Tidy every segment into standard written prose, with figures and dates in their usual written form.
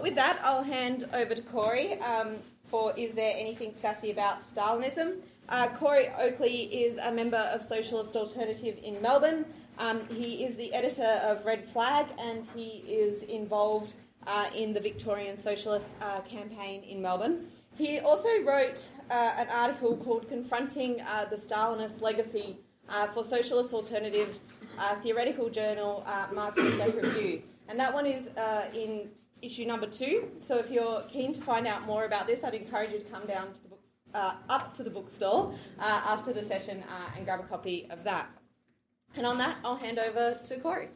with that, I'll hand over to Corey for Is There Anything Sassy About Stalinism? Corey Oakley is a member of Socialist Alternative in Melbourne. He is the editor of Red Flag, and he is involved in the Victorian Socialist campaign in Melbourne. He also wrote an article called Confronting the Stalinist Legacy for Socialist Alternative's theoretical journal, Marxist Review. And that one is in issue number 2. So if you're keen to find out more about this, I'd encourage you to come down to the up to the bookstall after the session and grab a copy of that. And on that, I'll hand over to Corey.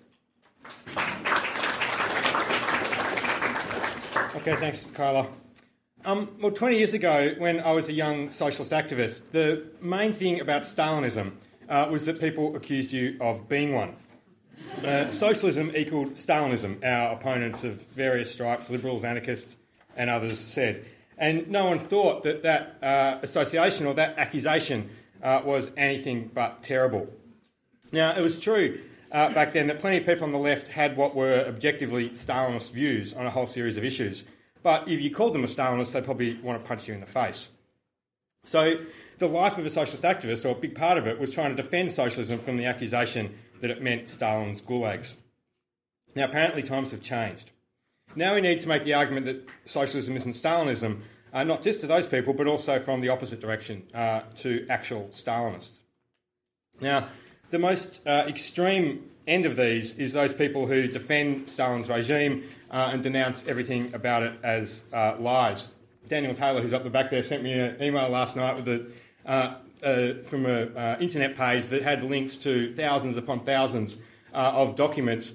Okay, thanks, Kyla. Well, 20 years ago, when I was a young socialist activist, the main thing about Stalinism was that people accused you of being one. Socialism equalled Stalinism, our opponents of various stripes, liberals, anarchists, and others said. And no one thought that that association or that accusation was anything but terrible. Now, it was true back then that plenty of people on the left had what were objectively Stalinist views on a whole series of issues. But if you called them a Stalinist, they'd probably want to punch you in the face. So the life of a socialist activist, or a big part of it, was trying to defend socialism from the accusation that it meant Stalin's gulags. Now, apparently times have changed. Now we need to make the argument that socialism isn't Stalinism, not just to those people, but also from the opposite direction, to actual Stalinists. Now, the most extreme end of these is those people who defend Stalin's regime and denounce everything about it as lies. Daniel Taylor, who's up the back there, sent me an email last night with from an internet page that had links to thousands upon thousands of documents,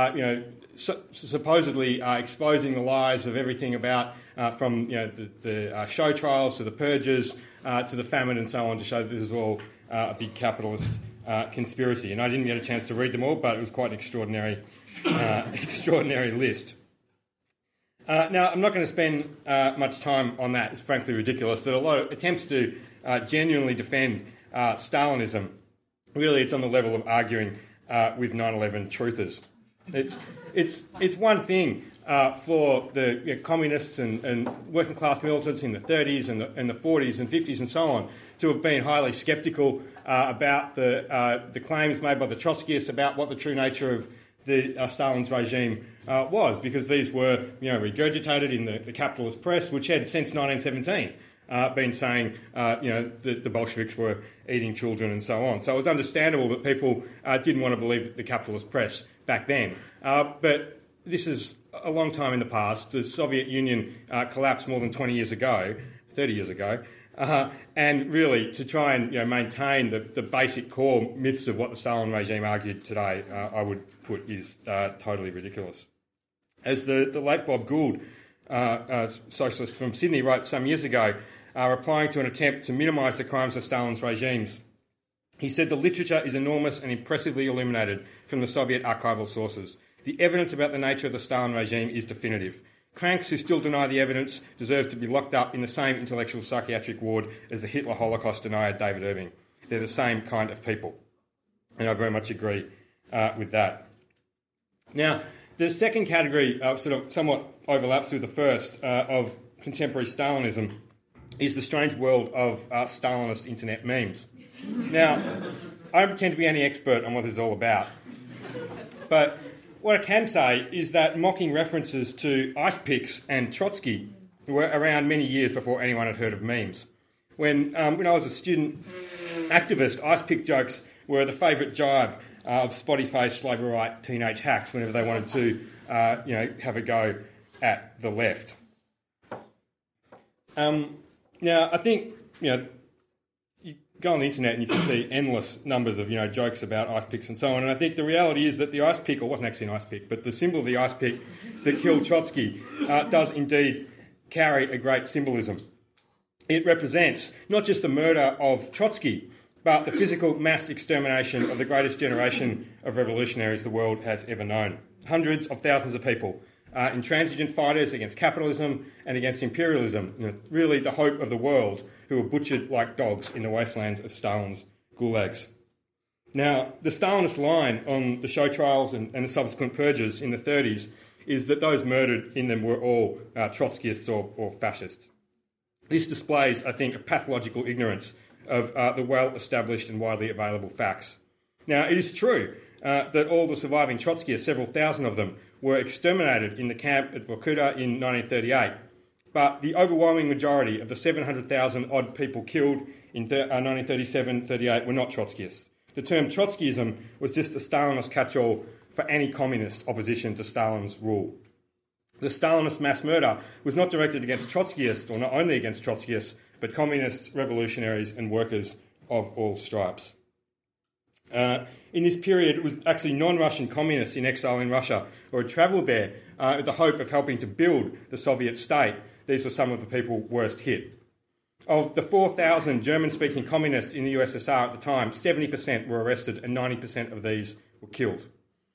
supposedly exposing the lies of everything about from the show trials to the purges to the famine and so on, to show that this is all a big capitalist conspiracy. And I didn't get a chance to read them all, but it was quite an extraordinary list. Now, I'm not going to spend much time on that. It's frankly ridiculous that a lot of attempts to genuinely defend Stalinism, really it's on the level of arguing with 9/11 truthers. It's one thing for the communists and working class militants in the 30s and the 40s and 50s and so on to have been highly sceptical about the claims made by the Trotskyists about what the true nature of Stalin's regime was, because these were regurgitated in the capitalist press, which had since 1917 been saying the Bolsheviks were eating children and so on. So it was understandable that people didn't want to believe the capitalist press back then. But this is a long time in the past. The Soviet Union collapsed more than 30 years ago. And really, to try and maintain the basic core myths of what the Stalin regime argued today, I would put is totally ridiculous. As the late Bob Gould, a socialist from Sydney, wrote some years ago, replying to an attempt to minimise the crimes of Stalin's regimes, he said, "The literature is enormous and impressively illuminated from the Soviet archival sources. The evidence about the nature of the Stalin regime is definitive. Cranks who still deny the evidence deserve to be locked up in the same intellectual psychiatric ward as the Hitler Holocaust denier David Irving. They're the same kind of people." And I very much agree with that. Now, the second category sort of somewhat overlaps with the first of contemporary Stalinism is the strange world of Stalinist internet memes. Now, I don't pretend to be any expert on what this is all about, but what I can say is that mocking references to ice picks and Trotsky were around many years before anyone had heard of memes. When I was a student activist, ice pick jokes were the favourite jibe of spotty-faced Labourite teenage hacks whenever they wanted to, have a go at the left. Now, I think, you go on the internet and you can see endless numbers of, jokes about ice picks and so on. And I think the reality is that the ice pick, or wasn't actually an ice pick, but the symbol of the ice pick that killed Trotsky does indeed carry a great symbolism. It represents not just the murder of Trotsky, but the physical mass extermination of the greatest generation of revolutionaries the world has ever known. Hundreds of thousands of people, intransigent fighters against capitalism and against imperialism, really the hope of the world, who were butchered like dogs in the wastelands of Stalin's gulags. Now, the Stalinist line on the show trials and the subsequent purges in the 30s is that those murdered in them were all Trotskyists or fascists. This displays, I think, a pathological ignorance of the well-established and widely available facts. Now, it is true that all the surviving Trotskyists, several thousand of them, were exterminated in the camp at Vorkuta in 1938, but the overwhelming majority of the 700,000 odd people killed in 1937-38 were not Trotskyists. The term Trotskyism was just a Stalinist catch-all for any communist opposition to Stalin's rule. The Stalinist mass murder was not directed against Trotskyists, or not only against Trotskyists, but communists, revolutionaries and workers of all stripes. In this period, it was actually non-Russian communists in exile in Russia who had travelled there with the hope of helping to build the Soviet state. These were some of the people worst hit. Of the 4,000 German-speaking communists in the USSR at the time, 70% were arrested and 90% of these were killed.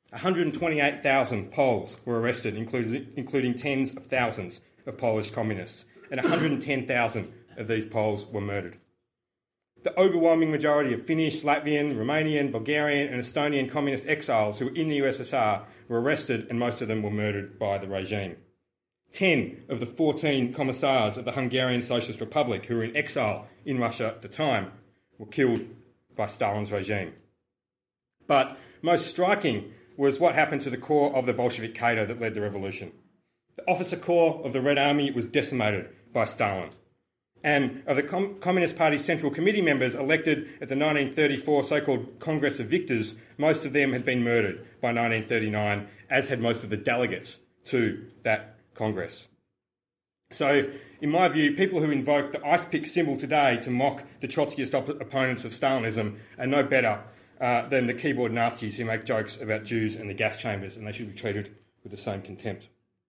128,000 Poles were arrested, including tens of thousands of Polish communists, and 110,000 of these Poles were murdered. The overwhelming majority of Finnish, Latvian, Romanian, Bulgarian and Estonian communist exiles who were in the USSR were arrested, and most of them were murdered by the regime. 10 of the 14 commissars of the Hungarian Socialist Republic who were in exile in Russia at the time were killed by Stalin's regime. But most striking was what happened to the core of the Bolshevik cadre that led the revolution. The officer corps of the Red Army was decimated by Stalin. And of the Communist Party Central Committee members elected at the 1934 so-called Congress of Victors, most of them had been murdered by 1939, as had most of the delegates to that Congress. So, in my view, people who invoke the ice pick symbol today to mock the Trotskyist opponents of Stalinism are no better than the keyboard Nazis who make jokes about Jews and the gas chambers, and they should be treated with the same contempt.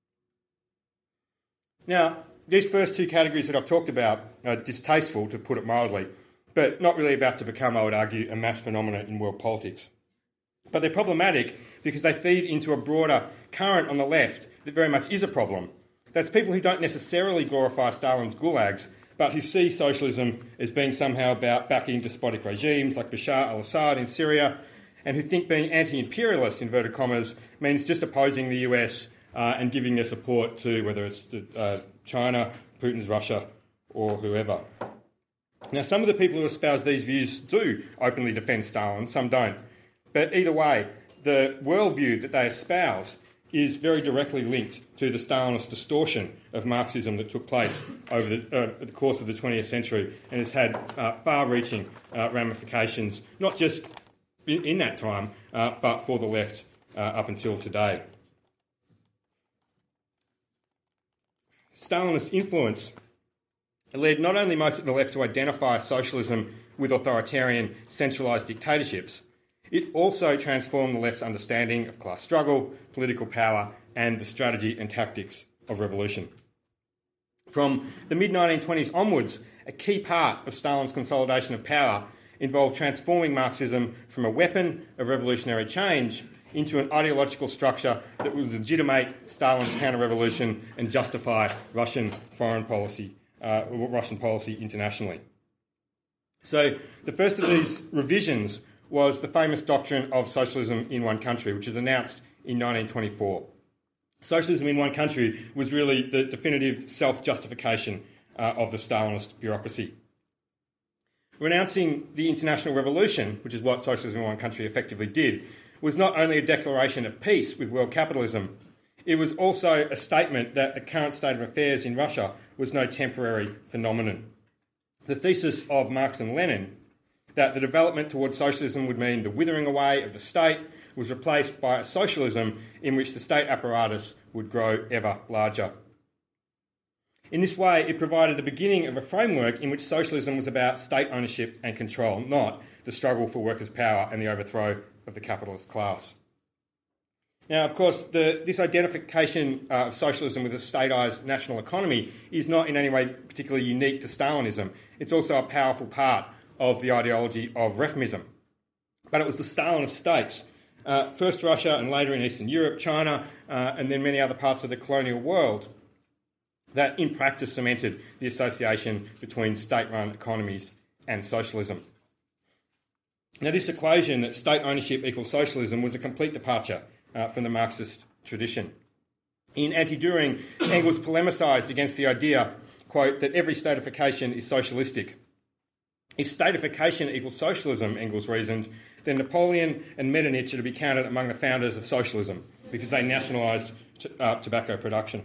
Now, these first two categories that I've talked about are distasteful, to put it mildly, but not really about to become, I would argue, a mass phenomenon in world politics. But they're problematic because they feed into a broader current on the left that very much is a problem. That's people who don't necessarily glorify Stalin's gulags, but who see socialism as being somehow about backing despotic regimes like Bashar al-Assad in Syria, and who think being anti-imperialist, inverted commas, means just opposing the US and giving their support to whether it's China, Putin's Russia, or whoever. Now, some of the people who espouse these views do openly defend Stalin, some don't. But either way, the worldview that they espouse is very directly linked to the Stalinist distortion of Marxism that took place over the course of the 20th century and has had far-reaching ramifications, not just in that time, but for the left up until today. Stalinist influence led not only most of the left to identify socialism with authoritarian, centralised dictatorships, it also transformed the left's understanding of class struggle, political power, and the strategy and tactics of revolution. From the mid-1920s onwards, a key part of Stalin's consolidation of power involved transforming Marxism from a weapon of revolutionary change into an ideological structure that would legitimate Stalin's counter-revolution and justify Russian foreign policy, Russian policy internationally. So the first of these revisions was the famous doctrine of socialism in one country, which was announced in 1924. Socialism in one country was really the definitive self-justification of the Stalinist bureaucracy. Renouncing the international revolution, which is what socialism in one country effectively did, was not only a declaration of peace with world capitalism, it was also a statement that the current state of affairs in Russia was no temporary phenomenon. The thesis of Marx and Lenin, that the development towards socialism would mean the withering away of the state, was replaced by a socialism in which the state apparatus would grow ever larger. In this way, it provided the beginning of a framework in which socialism was about state ownership and control, not the struggle for workers' power and the overthrow of the capitalist class. Now, of course, this identification of socialism with a statised national economy is not in any way particularly unique to Stalinism. It's also a powerful part of the ideology of reformism. But it was the Stalinist states, first Russia and later in Eastern Europe, China, and then many other parts of the colonial world, that in practice cemented the association between state-run economies and socialism. Now, this equation that state ownership equals socialism was a complete departure from the Marxist tradition. In Anti-Düring, Engels polemicised against the idea, quote, that every statification is socialistic. If statification equals socialism, Engels reasoned, then Napoleon and Metternich are to be counted among the founders of socialism because they nationalised tobacco production.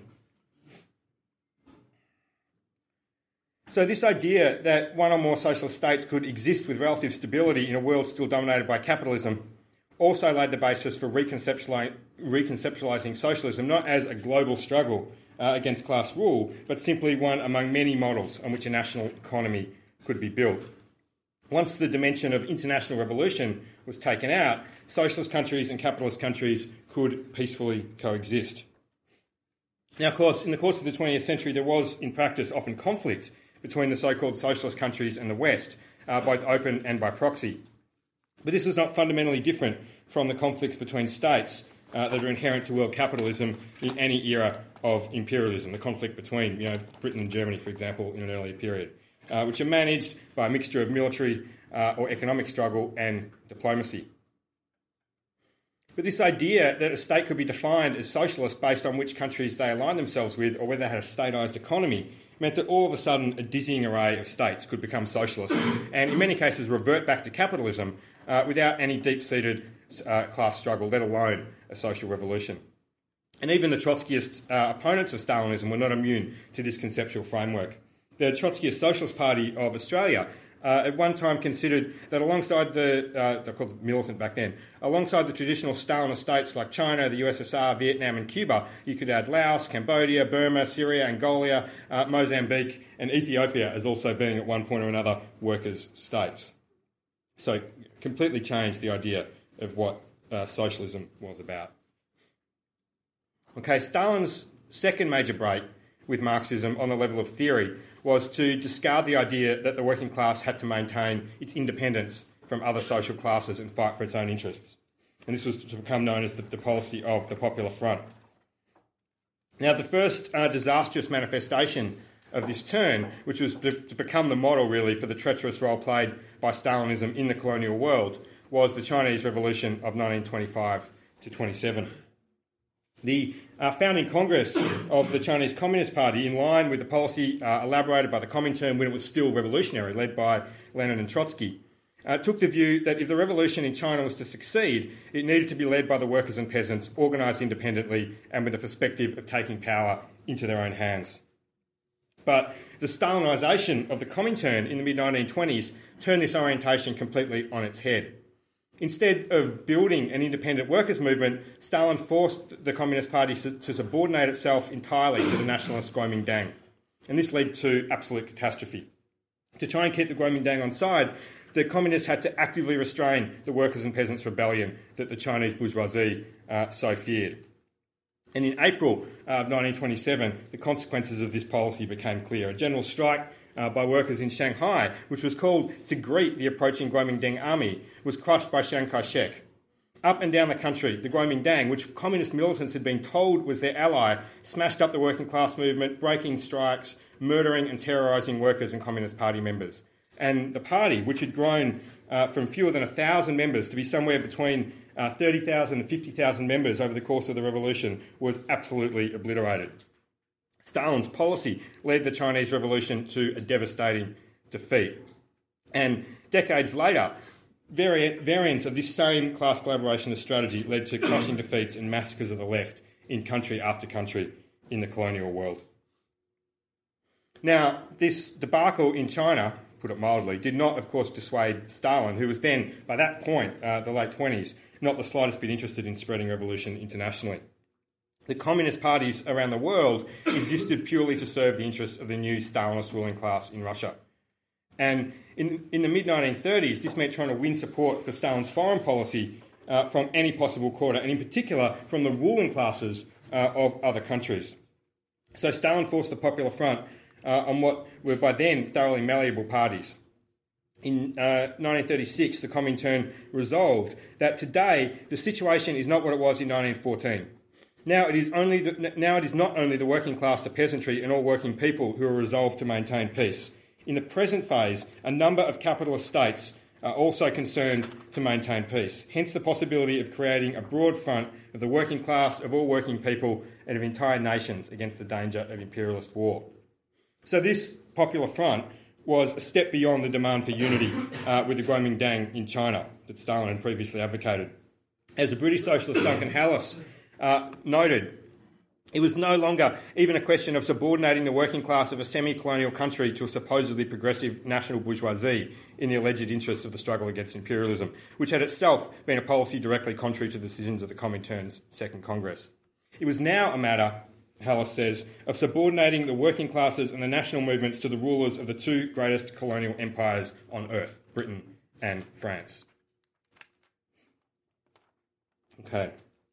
So this idea that one or more socialist states could exist with relative stability in a world still dominated by capitalism also laid the basis for reconceptualising socialism not as a global struggle against class rule, but simply one among many models on which a national economy could be built. Once the dimension of international revolution was taken out, socialist countries and capitalist countries could peacefully coexist. Now, of course, in the course of the 20th century, there was, in practice, often conflict between the so-called socialist countries and the West, both open and by proxy. But this was not fundamentally different from the conflicts between states that are inherent to world capitalism in any era of imperialism, the conflict between Britain and Germany, for example, in an earlier period, which are managed by a mixture of military or economic struggle and diplomacy. But this idea that a state could be defined as socialist based on which countries they align themselves with or whether they had a statised economy meant that all of a sudden a dizzying array of states could become socialist and in many cases revert back to capitalism without any deep-seated class struggle, let alone a social revolution. And even the Trotskyist opponents of Stalinism were not immune to this conceptual framework. The Trotskyist Socialist Party of Australia at one time considered that alongside they're called militant back then, alongside the traditional Stalinist states like China, the USSR, Vietnam and Cuba, you could add Laos, Cambodia, Burma, Syria, Angola, Mozambique and Ethiopia as also being at one point or another workers' states. So completely changed the idea of what socialism was about. Okay, Stalin's second major break with Marxism on the level of theory was to discard the idea that the working class had to maintain its independence from other social classes and fight for its own interests. And this was to become known as the policy of the Popular Front. Now, the first disastrous manifestation of this turn, which was to become the model, really, for the treacherous role played by Stalinism in the colonial world, was the Chinese Revolution of 1925 to 27. The founding Congress of the Chinese Communist Party, in line with the policy elaborated by the Comintern when it was still revolutionary, led by Lenin and Trotsky, took the view that if the revolution in China was to succeed, it needed to be led by the workers and peasants, organised independently and with the perspective of taking power into their own hands. But the Stalinisation of the Comintern in the mid-1920s turned this orientation completely on its head. Instead of building an independent workers' movement, Stalin forced the Communist Party to subordinate itself entirely to the nationalist Kuomintang. And this led to absolute catastrophe. To try and keep the Kuomintang on side, the communists had to actively restrain the workers' and peasants' rebellion that the Chinese bourgeoisie so feared. And in April of 1927, the consequences of this policy became clear. A general strike by workers in Shanghai, which was called to greet the approaching Kuomintang army, was crushed by Chiang Kai-shek. Up and down the country, the Kuomintang, which communist militants had been told was their ally, smashed up the working class movement, breaking strikes, murdering and terrorising workers and Communist Party members. And the party, which had grown from fewer than 1,000 members to be somewhere between 30,000 and 50,000 members over the course of the revolution, was absolutely obliterated. Stalin's policy led the Chinese Revolution to a devastating defeat. And decades later, variants of this same class collaborationist strategy led to crushing defeats and massacres of the left in country after country in the colonial world. Now, this debacle in China, put it mildly, did not, of course, dissuade Stalin, who was then, by that point, the late 20s, not the slightest bit interested in spreading revolution internationally. The communist parties around the world existed purely to serve the interests of the new Stalinist ruling class in Russia. And in the mid-1930s, this meant trying to win support for Stalin's foreign policy from any possible quarter, and in particular from the ruling classes of other countries. So Stalin forced the Popular Front on what were by then thoroughly malleable parties. In 1936, the Comintern resolved that today the situation is not what it was in 1914. Now it is not only the working class, the peasantry and all working people who are resolved to maintain peace. In the present phase, a number of capitalist states are also concerned to maintain peace, hence the possibility of creating a broad front of the working class, of all working people, and of entire nations against the danger of imperialist war. So this popular front was a step beyond the demand for unity with the Kuomintang in China that Stalin had previously advocated. As the British socialist Duncan Hallis noted, it was no longer even a question of subordinating the working class of a semi-colonial country to a supposedly progressive national bourgeoisie in the alleged interests of the struggle against imperialism, which had itself been a policy directly contrary to the decisions of the Comintern's Second Congress. It was now a matter, Hallis says, of subordinating the working classes and the national movements to the rulers of the two greatest colonial empires on earth, Britain and France. Okay.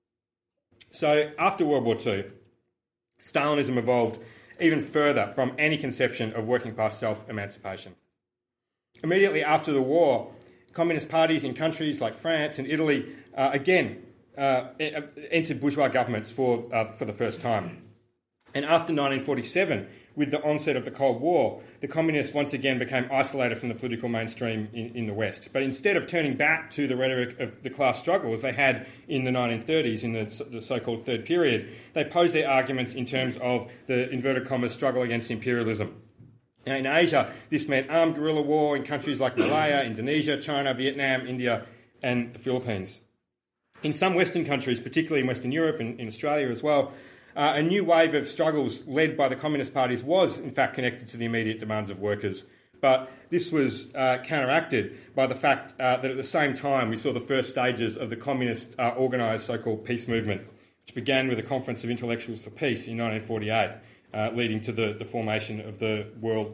So after World War II, Stalinism evolved even further from any conception of working class self-emancipation. Immediately after the war, communist parties in countries like France and Italy again entered bourgeois governments for the first time. And after 1947, with the onset of the Cold War, the communists once again became isolated from the political mainstream in the West. But instead of turning back to the rhetoric of the class struggle as they had in the 1930s, in the so-called Third Period, they posed their arguments in terms of the inverted commas struggle against imperialism. Now, in Asia, this meant armed guerrilla war in countries like Malaya, Indonesia, China, Vietnam, India, and the Philippines. In some Western countries, particularly in Western Europe and in Australia as well, a new wave of struggles led by the communist parties was, in fact, connected to the immediate demands of workers. But this was counteracted by the fact that at the same time we saw the first stages of the communist organised so-called peace movement, which began with the Conference of Intellectuals for Peace in 1948, leading to the formation of the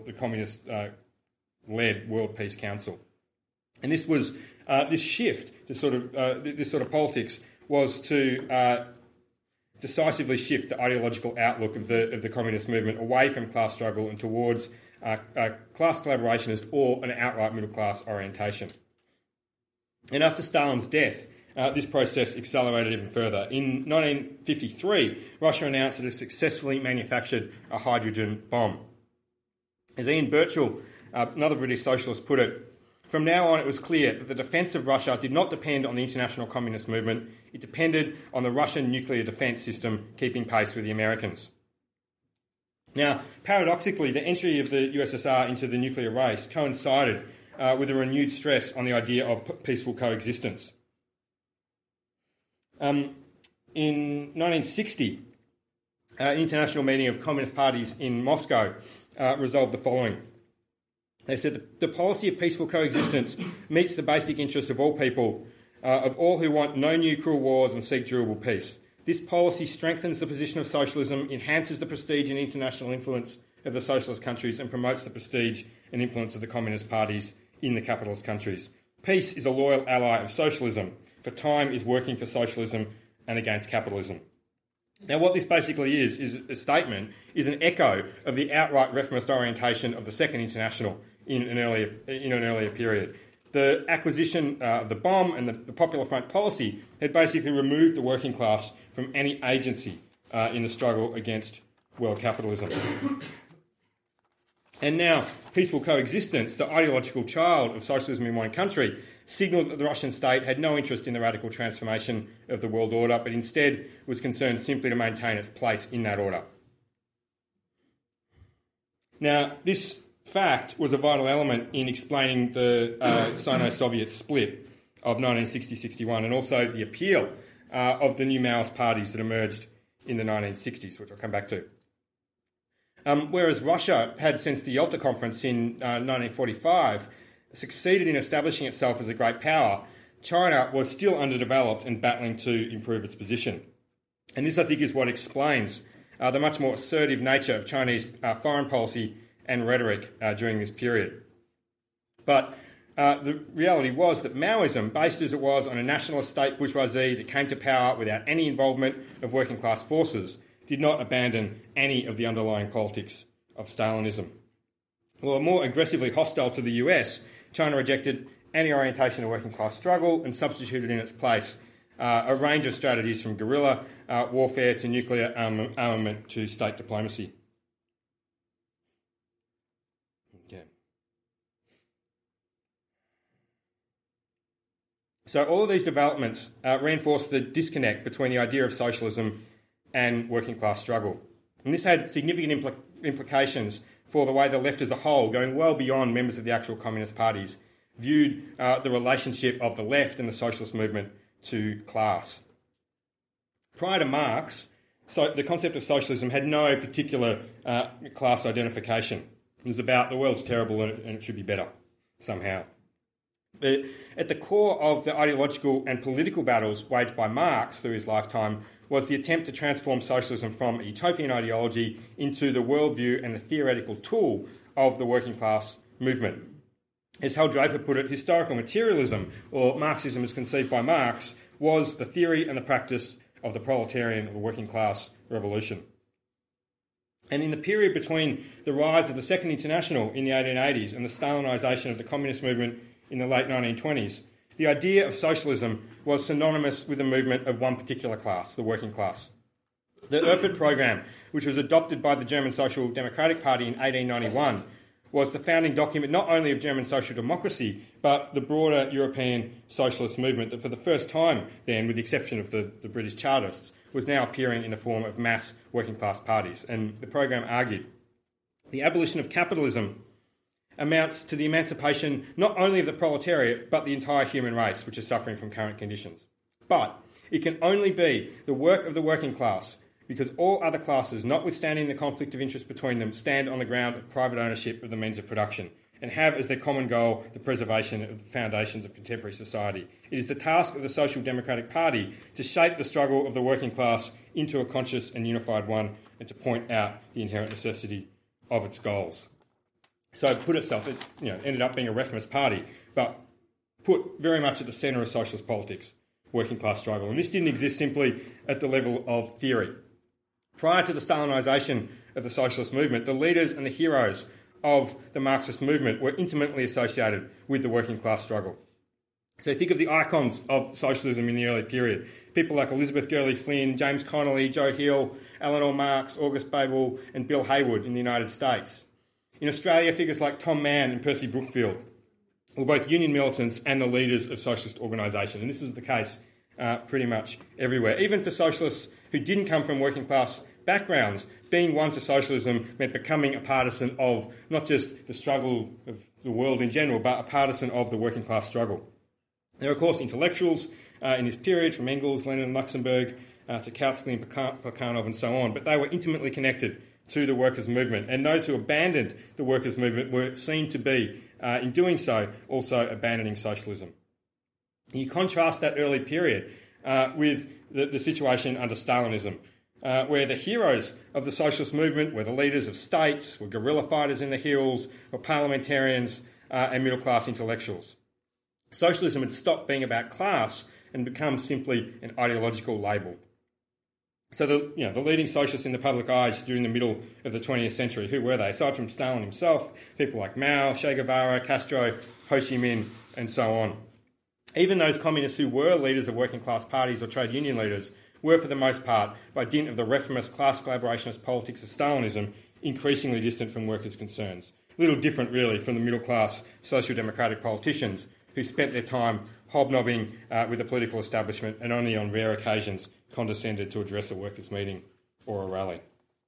communist-led World Peace Council. And this was this shift to this sort of politics was to decisively shift the ideological outlook of the communist movement away from class struggle and towards class collaborationist or an outright middle class orientation. And after Stalin's death, this process accelerated even further. In 1953, Russia announced that it successfully manufactured a hydrogen bomb. As Ian Birchall, another British socialist, put it, from now on, it was clear that the defence of Russia did not depend on the international communist movement. It depended on the Russian nuclear defence system keeping pace with the Americans. Now, paradoxically, the entry of the USSR into the nuclear race coincided with a renewed stress on the idea of peaceful coexistence. In 1960, an international meeting of communist parties in Moscow resolved the following. They said the policy of peaceful coexistence meets the basic interests of all people, of all who want no new cruel wars and seek durable peace. This policy strengthens the position of socialism, enhances the prestige and international influence of the socialist countries, and promotes the prestige and influence of the communist parties in the capitalist countries. Peace is a loyal ally of socialism, for time is working for socialism and against capitalism. Now, what this basically is a statement, is an echo of the outright reformist orientation of the Second International in an earlier period. The acquisition of the bomb and the Popular Front policy had basically removed the working class from any agency in the struggle against world capitalism. And now, peaceful coexistence, the ideological child of socialism in one country, signalled that the Russian state had no interest in the radical transformation of the world order, but instead was concerned simply to maintain its place in that order. Now, this fact was a vital element in explaining the Sino-Soviet split of 1960-61 and also the appeal of the new Maoist parties that emerged in the 1960s, which I'll come back to. Whereas Russia had, since the Yalta Conference in 1945, succeeded in establishing itself as a great power, China was still underdeveloped and battling to improve its position. And this, I think, is what explains the much more assertive nature of Chinese foreign policy and rhetoric during this period. But the reality was that Maoism, based as it was on a nationalist state bourgeoisie that came to power without any involvement of working class forces, did not abandon any of the underlying politics of Stalinism. Well, more aggressively hostile to the US, China rejected any orientation of working class struggle and substituted in its place a range of strategies from guerrilla warfare to nuclear armament to state diplomacy. Okay. So all of these developments reinforce the disconnect between the idea of socialism and working class struggle. And this had significant implications for the way the left as a whole, going well beyond members of the actual communist parties, viewed the relationship of the left and the socialist movement to class. Prior to Marx, the concept of socialism had no particular class identification. It was about the world's terrible and it should be better somehow. But at the core of the ideological and political battles waged by Marx through his lifetime was the attempt to transform socialism from a utopian ideology into the worldview and the theoretical tool of the working class movement. As Hal Draper put it, historical materialism, or Marxism as conceived by Marx, was the theory and the practice of the proletarian or working class revolution. And in the period between the rise of the Second International in the 1880s and the Stalinisation of the communist movement in the late 1920s, the idea of socialism was synonymous with the movement of one particular class, the working class. The Erfurt Programme, which was adopted by the German Social Democratic Party in 1891, was the founding document not only of German social democracy, but the broader European socialist movement that for the first time then, with the exception of the British Chartists, was now appearing in the form of mass working class parties. And the programme argued the abolition of capitalism amounts to the emancipation not only of the proletariat, but the entire human race, which is suffering from current conditions. But it can only be the work of the working class, because all other classes, notwithstanding the conflict of interest between them, stand on the ground of private ownership of the means of production and have as their common goal the preservation of the foundations of contemporary society. It is the task of the Social Democratic Party to shape the struggle of the working class into a conscious and unified one and to point out the inherent necessity of its goals. So it put itself, it ended up being a reformist party, but put very much at the centre of socialist politics, working class struggle. And this didn't exist simply at the level of theory. Prior to the Stalinisation of the socialist movement, the leaders and the heroes of the Marxist movement were intimately associated with the working class struggle. So think of the icons of socialism in the early period. People like Elizabeth Gurley Flynn, James Connolly, Joe Hill, Eleanor Marx, August Bebel and Bill Haywood in the United States. In Australia, figures like Tom Mann and Percy Brookfield were both union militants and the leaders of socialist organisation. And this was the case pretty much everywhere. Even for socialists who didn't come from working class backgrounds, being one to socialism meant becoming a partisan of not just the struggle of the world in general, but a partisan of the working class struggle. There are, of course, intellectuals in this period, from Engels, Lenin and Luxemburg, to Kautsky and Plekhanov and so on, but they were intimately connected to the workers' movement, and those who abandoned the workers' movement were seen to be, in doing so, also abandoning socialism. You contrast that early period with the situation under Stalinism, where the heroes of the socialist movement were the leaders of states, were guerrilla fighters in the hills, were parliamentarians and middle-class intellectuals. Socialism had stopped being about class and become simply an ideological label. So the leading socialists in the public eye during the middle of the 20th century, who were they? Aside from Stalin himself, people like Mao, Che Guevara, Castro, Ho Chi Minh, and so on. Even those communists who were leaders of working class parties or trade union leaders were, for the most part, by dint of the reformist class collaborationist politics of Stalinism, increasingly distant from workers' concerns. Little different, really, from the middle-class social democratic politicians who spent their time hobnobbing with the political establishment and only on rare occasions condescended to address a workers' meeting or a rally.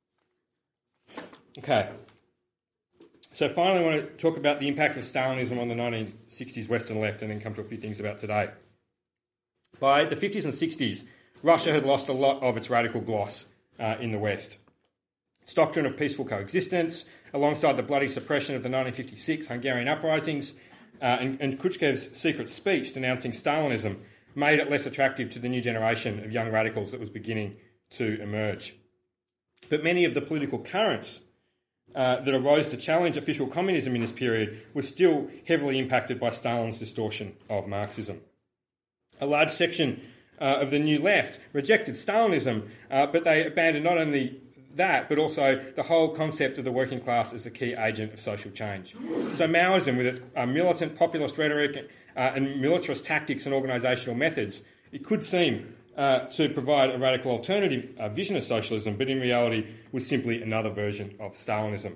Okay. So finally I want to talk about the impact of Stalinism on the 1960s Western left and then come to a few things about today. By the 50s and 60s, Russia had lost a lot of its radical gloss in the West. Its doctrine of peaceful coexistence, alongside the bloody suppression of the 1956 Hungarian uprisings and Khrushchev's secret speech denouncing Stalinism, made it less attractive to the new generation of young radicals that was beginning to emerge. But many of the political currents that arose to challenge official communism in this period were still heavily impacted by Stalin's distortion of Marxism. A large section of the New Left rejected Stalinism, but they abandoned not only that, but also the whole concept of the working class as the key agent of social change. So Maoism, with its militant populist rhetoric and militarist tactics and organisational methods, it could seem to provide a radical alternative vision of socialism, but in reality was simply another version of Stalinism.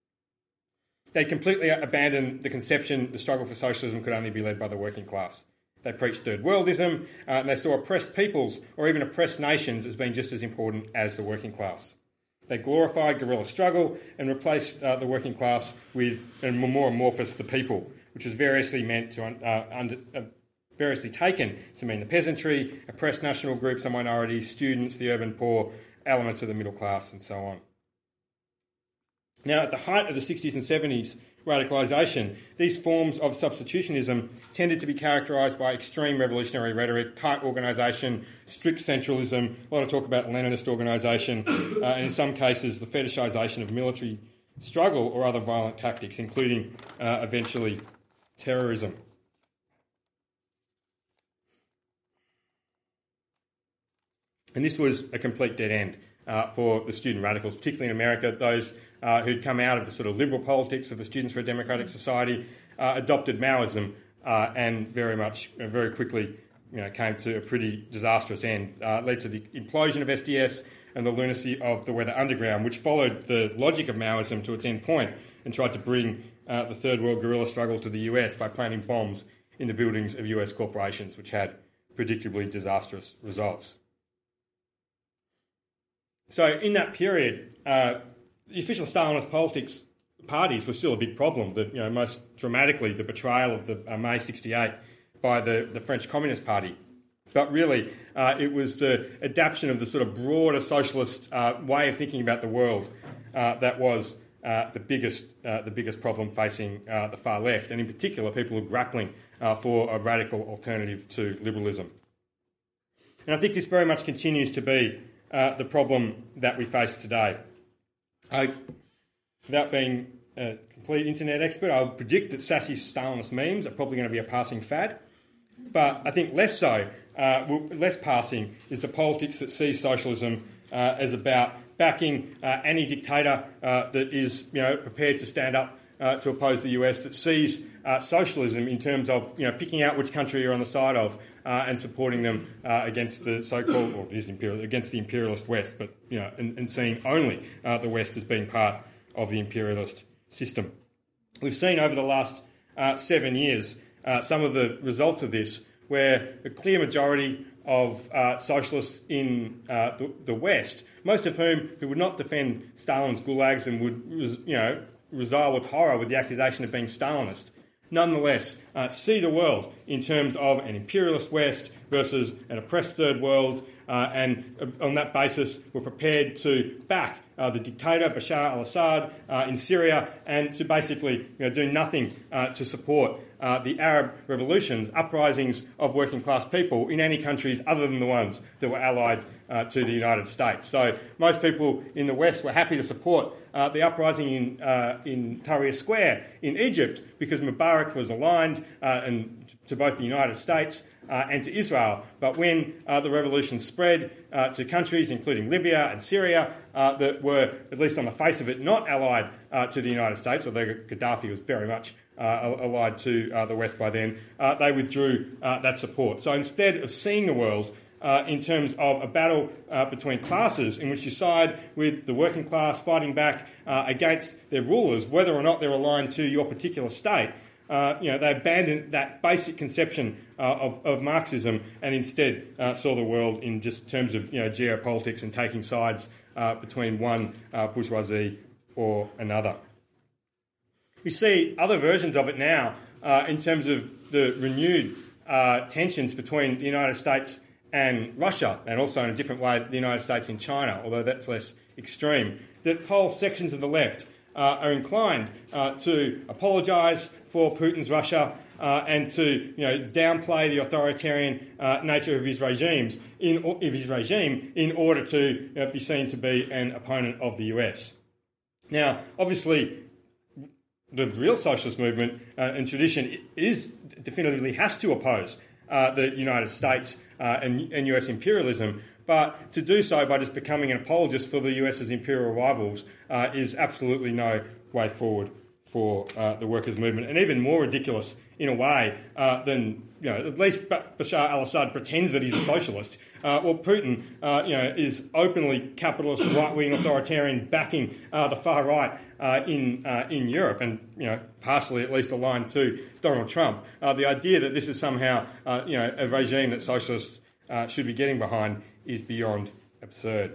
They completely abandoned the conception the struggle for socialism could only be led by the working class. They preached third worldism, and they saw oppressed peoples or even oppressed nations as being just as important as the working class. They glorified guerrilla struggle and replaced the working class with and more amorphous the people, which was variously variously taken to mean the peasantry, oppressed national groups and minorities, students, the urban poor, elements of the middle class, and so on. Now, at the height of the 60s and 70s radicalisation, these forms of substitutionism tended to be characterised by extreme revolutionary rhetoric, tight organisation, strict centralism, a lot of talk about Leninist organisation, and in some cases the fetishisation of military struggle or other violent tactics, including eventually terrorism. And this was a complete dead end for the student radicals, particularly in America. Those who'd come out of the sort of liberal politics of the Students for a Democratic Society adopted Maoism and very quickly came to a pretty disastrous end. Led to the implosion of SDS and the lunacy of the Weather Underground, which followed the logic of Maoism to its end point and tried to bring the Third World guerrilla struggle to the US by planting bombs in the buildings of US corporations, which had predictably disastrous results. So in that period, the official Stalinist politics parties were still a big problem. Most dramatically, the betrayal of the May 1968 by the French Communist Party. But really, it was the adaptation of the sort of broader socialist way of thinking about the world that was the biggest problem facing the far left, and in particular, people who are grappling for a radical alternative to liberalism. And I think this very much continues to be the problem that we face today. Without being a complete internet expert, I would predict that sassy Stalinist memes are probably going to be a passing fad. But I think less passing is the politics that sees socialism as about backing any dictator that is prepared to stand up to oppose the US, that sees socialism in terms of picking out which country you're on the side of and supporting them against the so-called, or against the imperialist West, but and seeing only the West as being part of the imperialist system. We've seen over the last 7 years some of the results of this, where a clear majority of socialists in the West, most of whom who would not defend Stalin's gulags and would resile with horror with the accusation of being Stalinist, nonetheless see the world in terms of an imperialist West versus an oppressed third world, and on that basis were prepared to back the dictator Bashar al-Assad in Syria, and to basically do nothing to support the Arab revolutions, uprisings of working class people in any countries other than the ones that were allied to the United States. So most people in the West were happy to support the uprising in Tahrir Square in Egypt because Mubarak was aligned to both the United States and to Israel. But when the revolution spread to countries including Libya and Syria that were, at least on the face of it, not allied to the United States, although Gaddafi was very much allied to the West by then, they withdrew that support. So instead of seeing the world in terms of a battle between classes in which you side with the working class fighting back against their rulers, whether or not they're aligned to your particular state, they abandoned that basic conception of Marxism and instead saw the world in just terms of geopolitics and taking sides between one bourgeoisie or another. We see other versions of it now in terms of the renewed tensions between the United States and Russia, and also in a different way the United States and China, although that's less extreme, that whole sections of the left are inclined to apologise for Putin's Russia and to downplay the authoritarian nature of his regime in order to be seen to be an opponent of the US. Now, obviously, the real socialist movement and tradition definitively has to oppose the United States and US imperialism, but to do so by just becoming an apologist for the US's imperial rivals is absolutely no way forward for the workers' movement, and even more ridiculous in a way than, at least Bashar al-Assad pretends that he's a socialist. Well, Putin, is openly capitalist, right-wing authoritarian, backing the far right in Europe, and partially at least aligned to Donald Trump. The idea that this is somehow a regime that socialists should be getting behind is beyond absurd.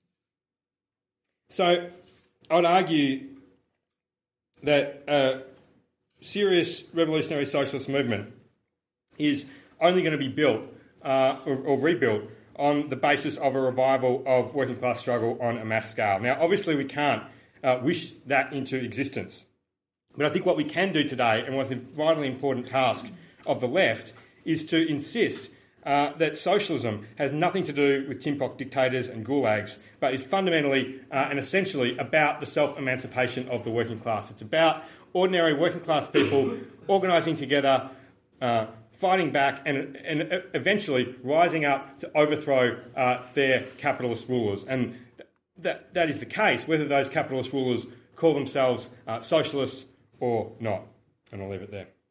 So, I would argue that a serious revolutionary socialist movement is only going to be built or rebuilt on the basis of a revival of working class struggle on a mass scale. Now, obviously, we can't wish that into existence. But I think what we can do today, and what's a vitally important task of the left, is to insist that socialism has nothing to do with tin pot dictators and gulags, but is fundamentally and essentially about the self-emancipation of the working class. It's about ordinary working class people organising together, fighting back, and eventually rising up to overthrow their capitalist rulers. And that is the case, whether those capitalist rulers call themselves socialists or not. And I'll leave it there.